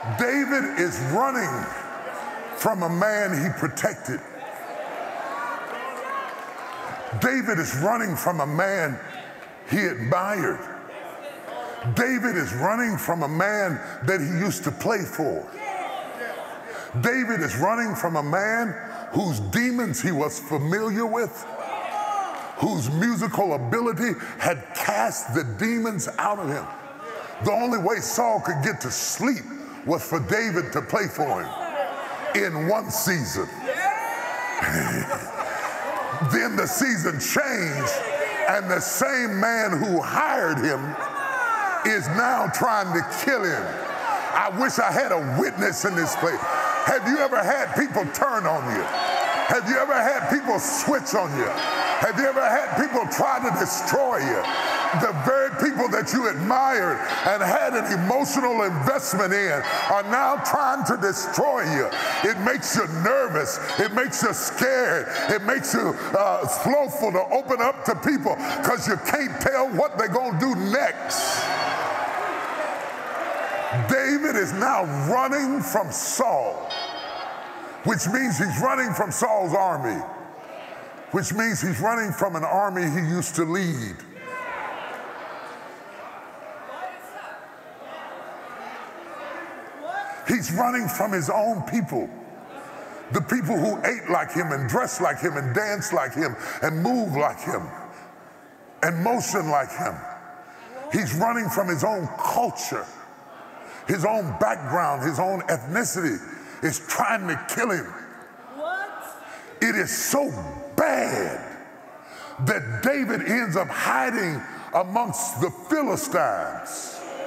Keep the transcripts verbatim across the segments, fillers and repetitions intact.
David is running from a man he protected. David is running from a man he admired. David is running from a man that he used to play for. David is running from a man whose demons he was familiar with, whose musical ability had cast the demons out of him. The only way Saul could get to sleep was for David to play for him in one season. Then the season changed, and the same man who hired him is now trying to kill him. I wish I had a witness in this place. Have you ever had people turn on you? Have you ever had people switch on you? Have you ever had people try to destroy you? The very people that you admired and had an emotional investment in are now trying to destroy you. It makes you nervous. It makes you scared. It makes you uh, slowful to open up to people because you can't tell what they're going to do next. David is now running from Saul, which means he's running from Saul's army, which means he's running from an army he used to lead. He's running from his own people, the people who ate like him and dressed like him and danced like him and moved like him and motioned like him. He's running from his own culture, his own background, his own ethnicity is trying to kill him. What? It is so bad that David ends up hiding amongst the Philistines.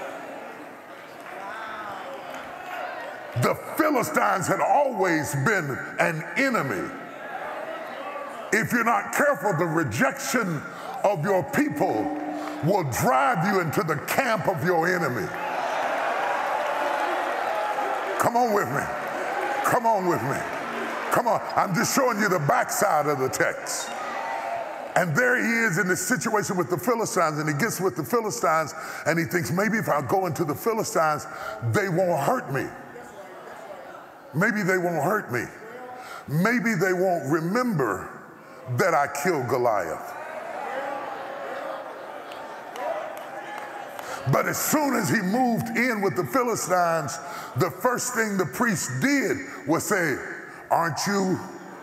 The Philistines had always been an enemy. If you're not careful, the rejection of your people will drive you into the camp of your enemy. Come on with me. Come on with me. Come on. I'm just showing you the backside of the text. And there he is in this situation with the Philistines, and he gets with the Philistines, and he thinks, maybe if I go into the Philistines, they won't hurt me. Maybe they won't hurt me. Maybe they won't remember that I killed Goliath. But as soon as he moved in with the Philistines, the first thing the priest did was say, aren't you?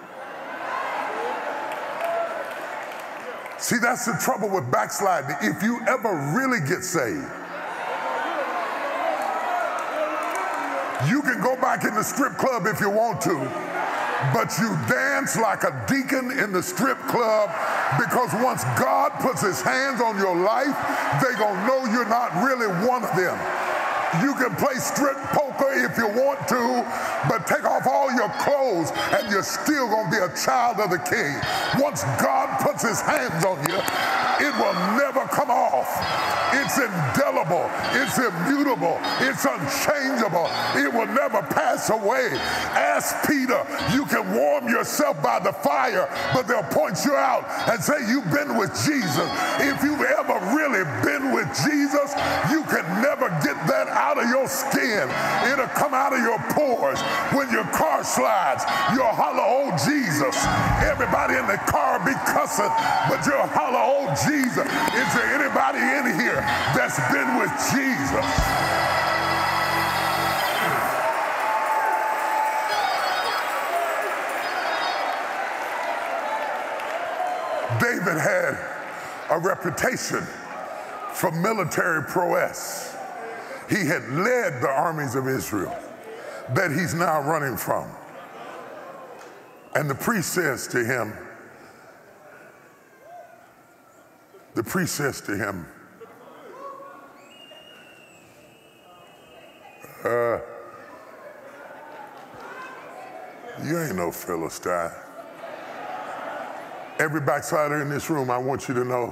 See, that's the trouble with backsliding. If you ever really get saved, you can go back in the strip club if you want to, but you dance like a deacon in the strip club, because once God puts his hands on your life, they're going to know you're not really one of them. You can play strip poker if you want to, but take off all your clothes and you're still going to be a child of the King. Once God puts his hands on you, it will never come off. It's indelible. It's immutable. It's unchangeable. It will never pass away. Ask Peter. You can warm yourself by the fire, but they'll point you out and say, you've been with Jesus. If you've ever really been with Jesus, you can never get that out of your skin. It'll come out of your pores. When your car slides, you'll holler, oh, Jesus. Everybody in the car be cussing, but you'll holler, oh, Jesus. Is there anybody in here that's been with Jesus? David had a reputation for military prowess. He had led the armies of Israel that he's now running from. And the priest says to him, the priest says to him, uh, you ain't no Philistine. Every backslider in this room, I want you to know,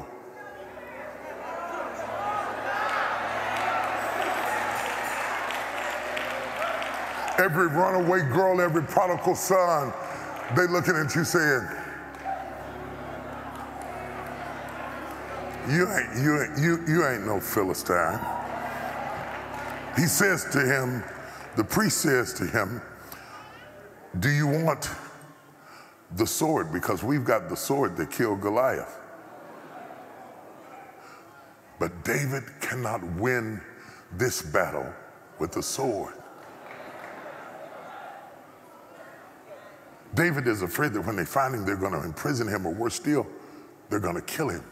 every runaway girl, every prodigal son, they looking at you saying, you ain't, you ain't, you, you ain't no Philistine. He says to him, the priest says to him, do you want the sword? Because we've got the sword that killed Goliath. But David cannot win this battle with the sword. David is afraid that when they find him, they're going to imprison him, or worse still, they're going to kill him.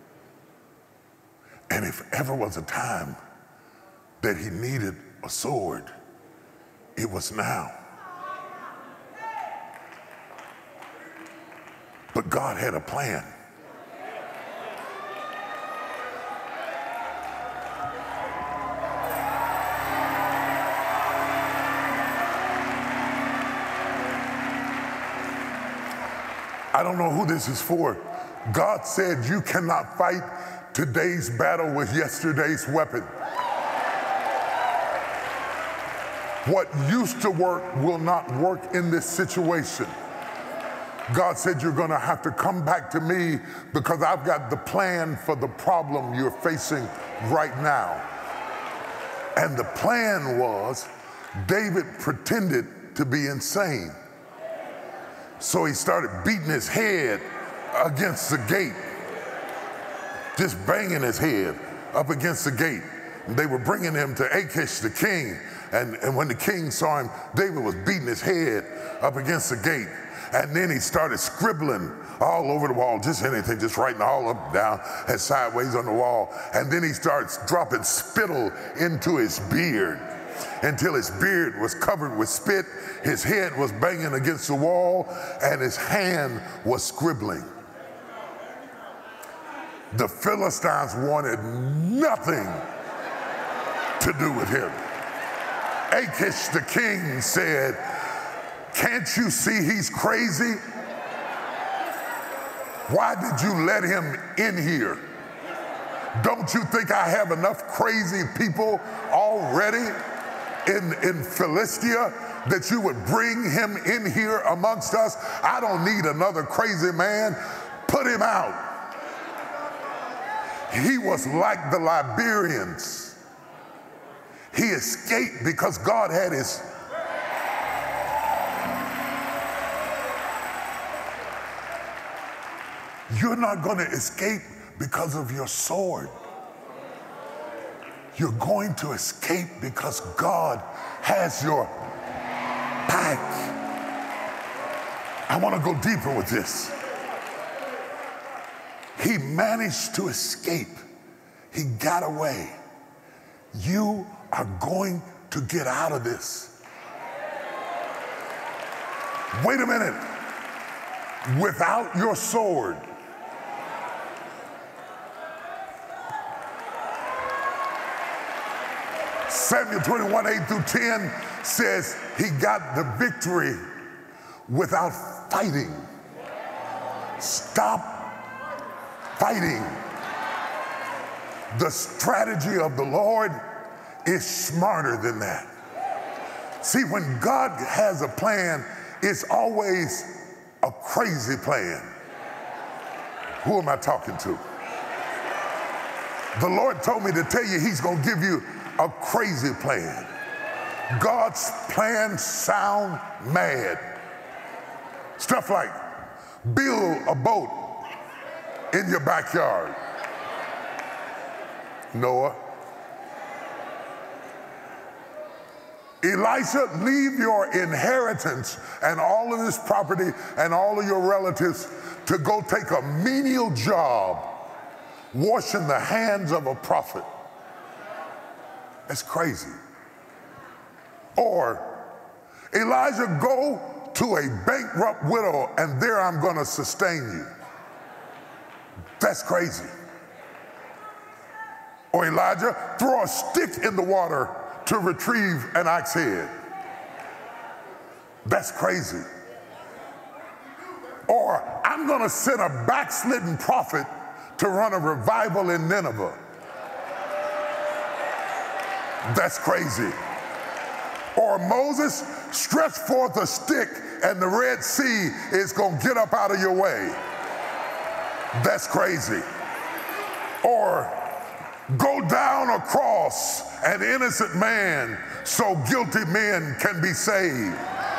And if ever was a time that he needed a sword, it was now. But God had a plan. I don't know who this is for. God said you cannot fight today's battle with yesterday's weapon. What used to work will not work in this situation. God said you're going to have to come back to me because I've got the plan for the problem you're facing right now. And the plan was David pretended to be insane. So he started beating his head against the gate, just banging his head up against the gate. And they were bringing him to Achish, the king. And, and when the king saw him, David was beating his head up against the gate. And then he started scribbling all over the wall, just anything, just writing all up, down, and sideways on the wall. And then he starts dropping spittle into his beard until his beard was covered with spit, his head was banging against the wall, and his hand was scribbling. The Philistines wanted nothing to do with him. Achish the king said, can't you see he's crazy? Why did you let him in here? Don't you think I have enough crazy people already in, in Philistia that you would bring him in here amongst us? I don't need another crazy man. Put him out. He was like the Liberians. He escaped because God had his. You're not going to escape because of your sword. You're going to escape because God has your back. I want to go deeper with this. He managed to escape. He got away. You are going to get out of this. Wait a minute. Without your sword, Samuel twenty-one, eight through ten says he got the victory without fighting. Stop fighting. The strategy of the Lord is smarter than that. See, when God has a plan, it's always a crazy plan. Who am I talking to? The Lord told me to tell you he's going to give you a crazy plan. God's plans sound mad. Stuff like build a boat in your backyard. Noah. Elisha, leave your inheritance and all of this property and all of your relatives to go take a menial job washing the hands of a prophet. That's crazy. Or, Elijah, go to a bankrupt widow and there I'm going to sustain you. That's crazy. Or Elijah, throw a stick in the water to retrieve an axe head. That's crazy. Or I'm going to send a backslidden prophet to run a revival in Nineveh. That's crazy. Or Moses, stretch forth a stick and the Red Sea is going to get up out of your way. That's crazy. Or go down a cross, an innocent man, so guilty men can be saved.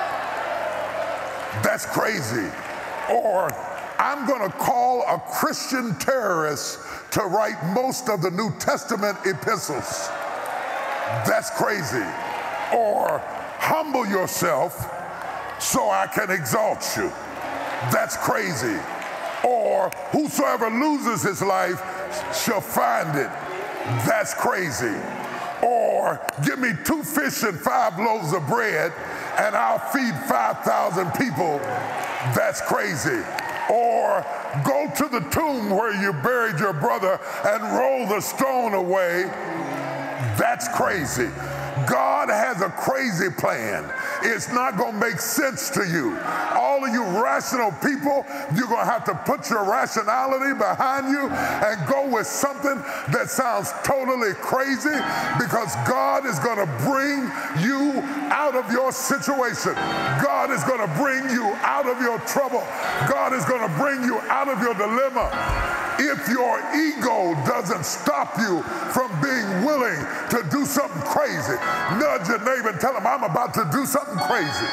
That's crazy. Or I'm going to call a Christian terrorist to write most of the New Testament epistles. That's crazy. Or humble yourself so I can exalt you. That's crazy. Or whosoever loses his life shall find it. That's crazy. Or give me two fish and five loaves of bread and I'll feed five thousand people. That's crazy. Or go to the tomb where you buried your brother and roll the stone away. That's crazy. God has a crazy plan. It's not going to make sense to you. All of you rational people, you're going to have to put your rationality behind you and go with something that sounds totally crazy, because God is going to bring you out of your situation. God is going to bring you out of your trouble. God is going to bring you out of your dilemma. If your ego doesn't stop you from being willing to do something crazy, nudge your neighbor and tell him, I'm about to do something crazy.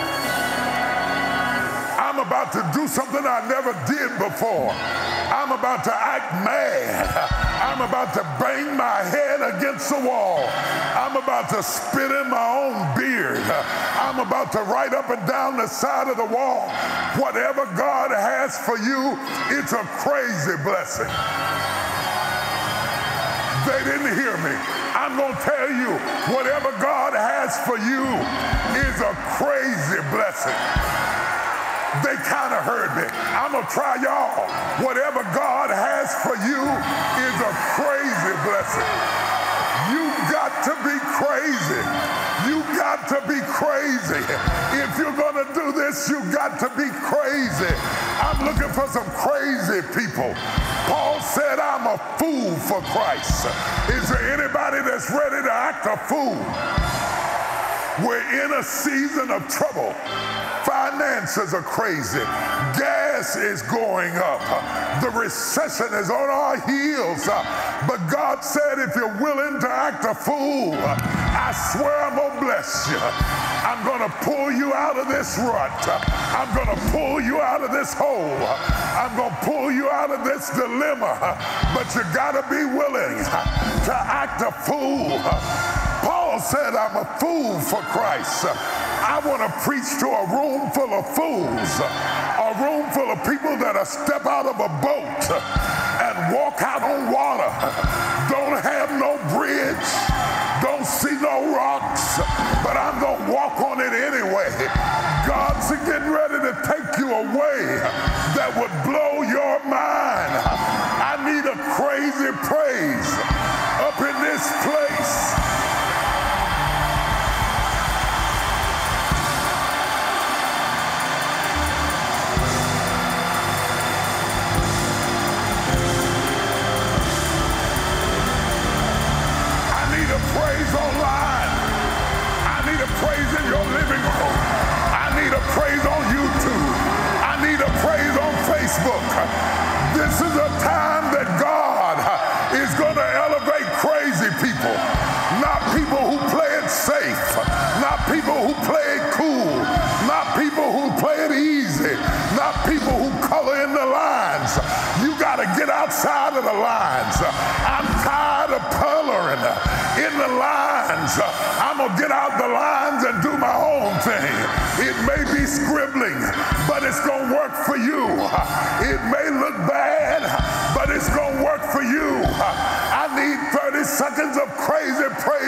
I'm about to do something I never did before. I'm about to act mad. I'm about to bang my head against the wall. I'm about to spit in my own beard. I'm about to write up and down the side of the wall. Whatever God has for you, it's a crazy blessing. They didn't hear me. I'm going to tell you, whatever God has for you is a crazy blessing. They kind of heard me. I'm going to try y'all. Whatever God has for you is a crazy blessing. You got to be crazy. You got to be crazy. If you're going to do this, you got to be crazy. I'm looking for some crazy people. Paul said, I'm a fool for Christ. Is there anybody that's ready to act a fool? We're in a season of trouble. Finances are crazy. Gas is going up. The recession is on our heels. But God said, if you're willing to act a fool, I swear I'm going to bless you. I'm going to pull you out of this rut. I'm going to pull you out of this hole. I'm going to pull you out of this dilemma. But you got to be willing to act a fool. Paul said, I'm a fool for Christ. I want to preach to a room full of fools, a room full of people that'll step out of a boat and walk out on water, don't have no bridge, don't see no rocks, but I'm going to walk on it anyway. God's getting ready to take you away that would blow your mind. I need a crazy praise up in this place. Praise online. I need a praise in your living room. I need a praise on YouTube. I need a praise on Facebook. This is a time that God is going to elevate crazy people. Not people who play it safe. Not people who play it cool. Not people who play it easy. Not people who color in the lines. You got to get outside of the lines. I'm tired of coloring in the lines. I'm going to get out the lines and do my own thing. It may be scribbling, but it's going to work for you. It may look bad, but it's going to work for you. I need thirty seconds of crazy praise.